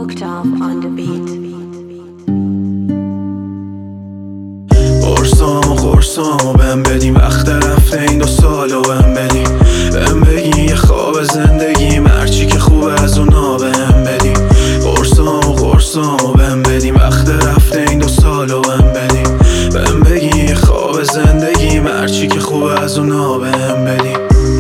Octave on the beat. قرصامو بهم بدیم، وقت رفته این 2 سالو بهم بدیم. بهم بگی یه خواب زندگی، مرچی که خوبه از اونا بهم بدیم. قرصامو بهم بدیم، وقت رفته این 2 سالو بهم بدیم. بهم بگی یه خواب زندگی، مرچی که خوبه از اونا بهم بدیم.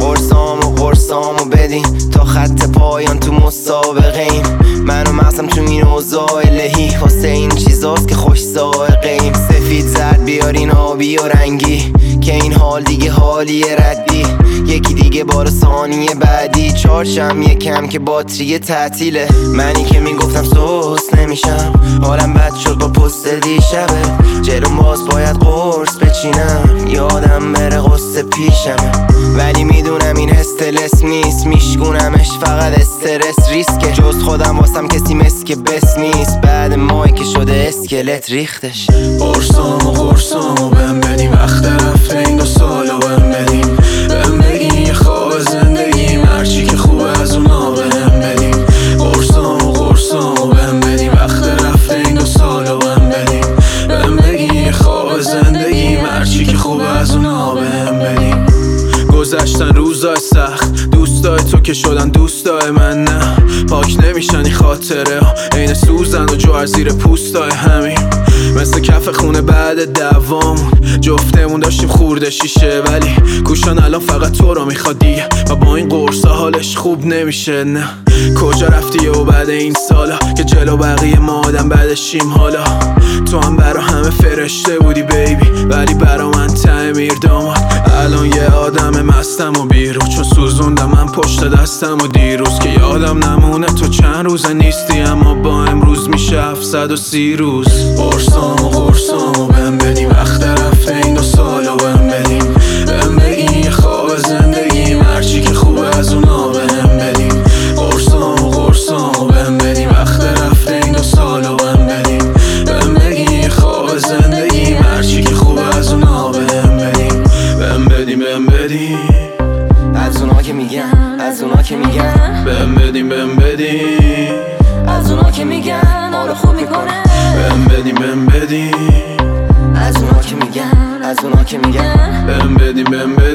قرصامو بدین تا خط پایان تو مسابقه ایم. من و مغزم تو این اوضاع الهی، واسه این چیزاست که خوش ذائقه ایم. سفید زرد بیارین آبی و رنگی، که این حال دیگه حالی ردی. یکی دیگه بار ثانیه بعدی، چارشم یکم که باتری تعطیله. منی که میگفتم سوس نمیشم، حالم بد شد با پست دیشبه. جلوم باز باید قرص بچینم، یادم بره قصه پیشمه. ولی میدونم این استرس نیست، میشگونمش فقط استرس ریسکه. جز خودم واسم کسی مسک بس نیست، بعد ماهی که شده اسکلت ریختش. قرصامو بهم بدیم، وقت رفته این 2 سالو بهم بدیم. بهم بگی یه خواب زندگی، مرچی که خوبه از اونا بهم بدیم. قرصامو بهم بدیم، وقت رفته این 2 سالو بهم بدیم. بهم بگی یه خواب زندگی، مرچی که خوبه از اونا بهم بدیم. گذشتن روزای سخت، دوستای تو که شدن دوستای من نه. پاک نمیشن این خاطره ها، عین سوزن و جوهر زیر پوستای همین. مثل کف خونه بعد دوامون، جفتمون داشتیم خورده شیشه. ولی کوشان الان فقط تو رو میخواد دیگه، و با این قرصا حالش خوب نمیشه. نه کجا رفتی و بعد این سالا که جلو بقیه ما آدم بعدشیم. حالا تو هم برا همه فرشته بودی بیبی، ولی برا من تعمیر داماد. الان یه آدم مستم و بیرون، چون سوزوندم من پشت دستم و دیروز. که یادم نمونه تو چند روزه نیستی، اما با امروز میشه 730 روز. قرصامو بهم بدیم، وقت رفته این 2 سالو بهم بدیم. بهم بگی یه خواب زندگی، مرچی که خوبه از اونا بهم بدیم. قرصامو بهم بدیم، وقت رفته این 2 سالو بهم بدیم. بهم بگی یه خواب زندگی، مرچی که خوبه از اونا بهم بدیم. بهم بدیم از اونا که میگن بهم بدیم از اونا که میگن ما رو خوب میکنن. بهم بدیم از اونا که میگن بهم بدیم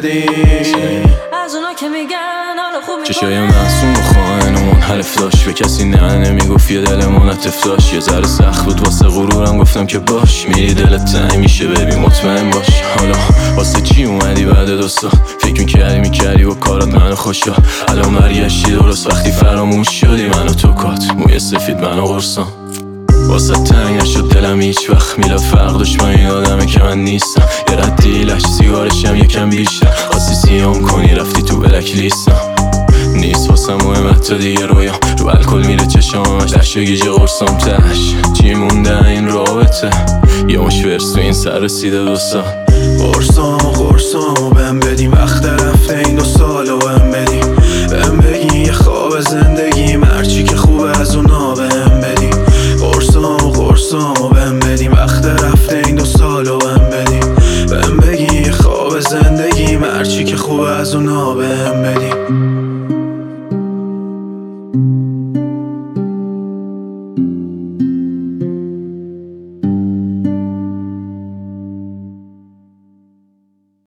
از اونا که میگن حالا خوب چشای معصوم و خائنمون حرف داشت، به کسی نه نمیگفت، یه دلمون عطف داشت. یه ذره سخت بود واسه غرورم، گفتم که باش میری دلت تنگ میشه ببین مطمئن باش. حالا واسه چی اومدی بعد 2 سال؟ فکر میکردی و کارات منو خوشا. الان برگشتی درست وقتی فراموش شدی، منو تو کات موی سفید منو قرصام. واسه تنگ نشد دلم هیچ وقت، میلاد فرق داشت با این آدمه که من نیستم. یه ردی لش سیگارشم یکم بیشتر، خواستی سیام کنی رفتی تو بلک لیستم. نیست واسه مهم حتی دیگه رویام، رو الکل میره چشامش، لشه گیجه قرصام تش. چی مونده این رابطه، یه مش ورس تو این سر رسیده 2 سال. قرصامو بهم بدیم، وقت رفته این 2 سالو بهم بدیم. بهم بگی یه خواب زندگی، مرچی که خوبه از اونا بهم بدیم. قرصامو بهم بدیم، وقت رفته این 2 سالو بهم بدیم. بهم بگی یه خواب زندگی، مرچی که خوبه از اونا بهم بدیم.